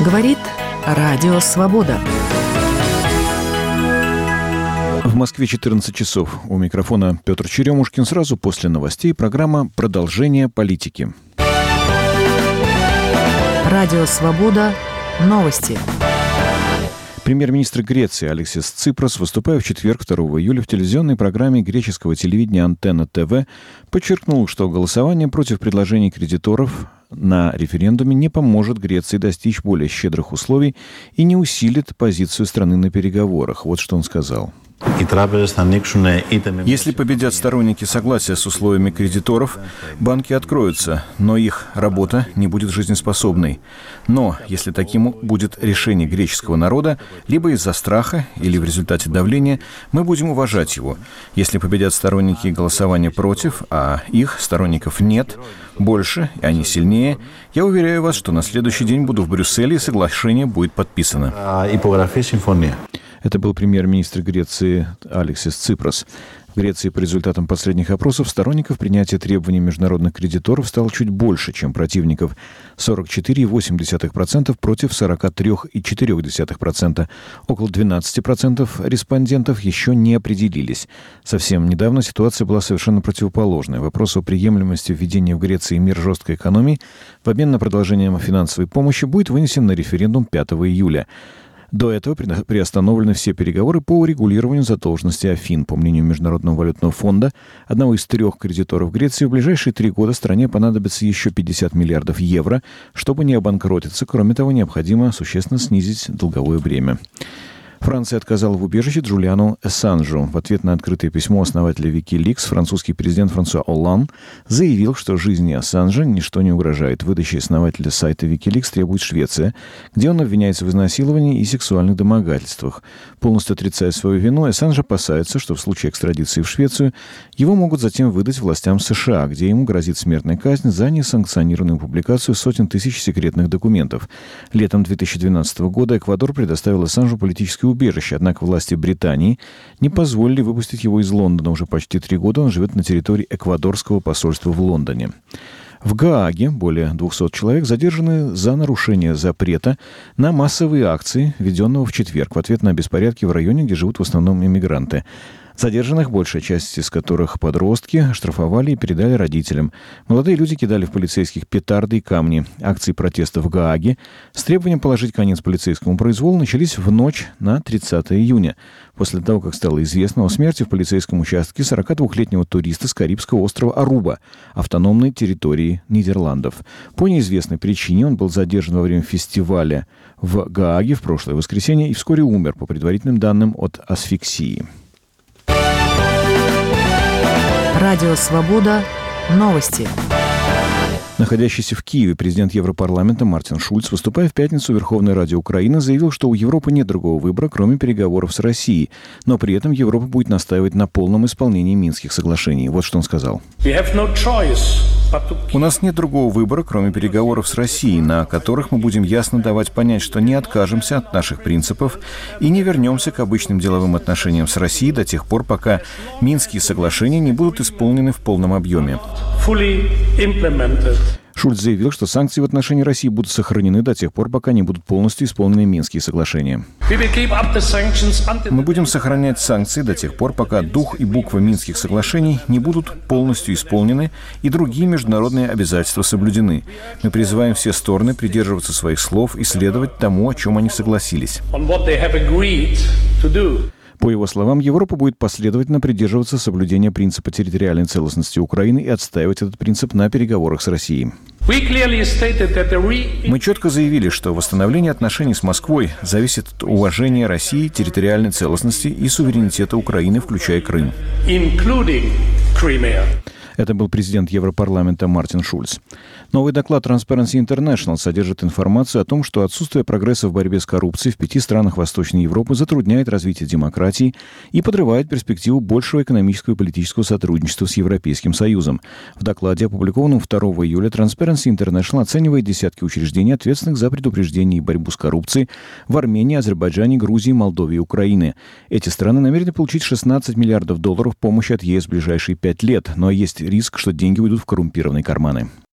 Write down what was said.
Говорит Радио Свобода. В Москве 14 часов. У микрофона Петр Черемушкин. Сразу после новостей программа «Продолжение политики». Радио Свобода. Новости. Премьер-министр Греции Алексис Ципрос, выступая в четверг, 2 июля, в телевизионной программе греческого телевидения «Антенна ТВ», подчеркнул, что голосование против предложений кредиторов на референдуме не поможет Греции достичь более щедрых условий и не усилит позицию страны на переговорах. Вот что он сказал. Если победят сторонники согласия с условиями кредиторов, банки откроются, но их работа не будет жизнеспособной. Но если таким будет решение греческого народа, либо из-за страха или в результате давления, мы будем уважать его. Если победят сторонники голосования против, а их сторонников нет, больше, и они сильнее, я уверяю вас, что на следующий день буду в Брюсселе, и соглашение будет подписано. Это был премьер-министр Греции Алексис Ципрос. В Греции по результатам последних опросов сторонников принятия требований международных кредиторов стало чуть больше, чем противников. 44,8% против 43,4%. Около 12% респондентов еще не определились. Совсем недавно ситуация была совершенно противоположной. Вопрос о приемлемости введения в Греции мер жесткой экономии в обмен на продолжение финансовой помощи будет вынесен на референдум 5 июля. До этого приостановлены все переговоры по урегулированию задолженности Афин. По мнению Международного валютного фонда, одного из 3 кредиторов Греции, в ближайшие 3 года стране понадобится еще 50 миллиардов евро, чтобы не обанкротиться. Кроме того, необходимо существенно снизить долговое бремя. Франция отказала в убежище Джулиану Ассанжу. В ответ на открытое письмо основателя Wikileaks французский президент Франсуа Олланд заявил, что жизни Ассанжа ничто не угрожает. Выдачи основателя сайта Wikileaks требует Швеция, где он обвиняется в изнасиловании и сексуальных домогательствах. Полностью отрицая свою вину, Ассанж опасается, что в случае экстрадиции в Швецию его могут затем выдать властям США, где ему грозит смертная казнь за несанкционированную публикацию сотен тысяч секретных документов. Летом 2012 года Эквадор предоставил Ассанжу политическое убежище, однако власти Британии не позволили выпустить его из Лондона. Уже почти 3 года он живет на территории эквадорского посольства в Лондоне. В Гааге более 200 человек задержаны за нарушение запрета на массовые акции, введенного в четверг в ответ на беспорядки в районе, где живут в основном иммигранты. Задержанных, большая часть из которых подростки, штрафовали и передали родителям. Молодые люди кидали в полицейских петарды и камни. Акции протеста в Гааге с требованием положить конец полицейскому произволу начались в ночь на 30 июня. После того, как стало известно о смерти в полицейском участке 42-летнего туриста с Карибского острова Аруба, автономной территории Нидерландов. По неизвестной причине он был задержан во время фестиваля в Гааге в прошлое воскресенье и вскоре умер, по предварительным данным, от асфиксии. Радио Свобода. Новости. Находящийся в Киеве президент Европарламента Мартин Шульц, выступая в пятницу в Верховной Раде Украины, заявил, что у Европы нет другого выбора, кроме переговоров с Россией. Но при этом Европа будет настаивать на полном исполнении Минских соглашений. Вот что он сказал. У нас нет другого выбора, кроме переговоров с Россией, на которых мы будем ясно давать понять, что не откажемся от наших принципов и не вернемся к обычным деловым отношениям с Россией до тех пор, пока Минские соглашения не будут исполнены в полном объеме. Шульц заявил, что санкции в отношении России будут сохранены до тех пор, пока не будут полностью исполнены Минские соглашения. Мы будем сохранять санкции до тех пор, пока дух и буква Минских соглашений не будут полностью исполнены и другие международные обязательства соблюдены. Мы призываем все стороны придерживаться своих слов и следовать тому, о чем они согласились. По его словам, Европа будет последовательно придерживаться соблюдения принципа территориальной целостности Украины и отстаивать этот принцип на переговорах с Россией. Мы четко заявили, что восстановление отношений с Москвой зависит от уважения России, территориальной целостности и суверенитета Украины, включая Крым. Это был президент Европарламента Мартин Шульц. Новый доклад Transparency International содержит информацию о том, что отсутствие прогресса в борьбе с коррупцией в 5 странах Восточной Европы затрудняет развитие демократии и подрывает перспективу большего экономического и политического сотрудничества с Европейским Союзом. В докладе, опубликованном 2 июля, Transparency International оценивает десятки учреждений, ответственных за предупреждение и борьбу с коррупцией в Армении, Азербайджане, Грузии, Молдове и Украине. Эти страны намерены получить $16 миллиардов помощи от ЕС в ближайшие 5 лет, но есть риск, что деньги уйдут в коррумпированные карманы.